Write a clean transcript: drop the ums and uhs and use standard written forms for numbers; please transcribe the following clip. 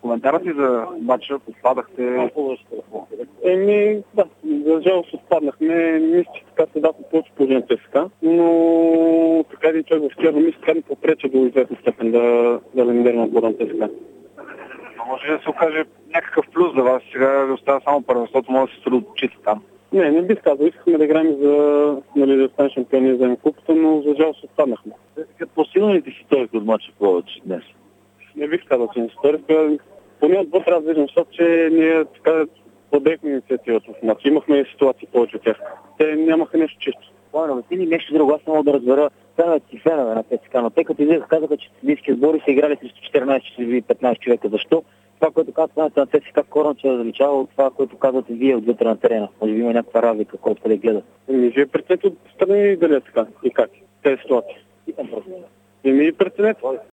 коментарът си за матча, попадахте. Да, за жалост отпаднахме. Мисля, че така се даха повече положение на ЦСКА, но така един човек в черно мисля, така ни попреча до известна степен да лимитираме отбора на ЦСКА. Може да се окаже някакъв плюс за вас. Сега ви остава само първенството, може да се съсредоточите там. Не бих казал. Искахме да играем да станем шампиони и да вземем купата, но за жалост отпаднахме. По-силно ли ти си сториха от матча повече днес? Не бих казал, че не сториха. Поне отбор трябва да виждам, защото че ние така подехме инициативата в матча. Имахме ситуации повече от тях. Те нямаха нещо чисто. Спомням си нещо друго. Аз не мога да разбера фенове на ЦСКА, но тъй като излизаха казаха, че съдийски сбори са играли срещу 14 или 15 човека. Защо? Това, което казват на ЦСКА, коренно че е различава от това, което казвате вие отвътре на терена. Може би има някаква разлика, който да гледа. Вие преценете от страни дали е така и как? Тези ситуации. Питам просто. Преценете.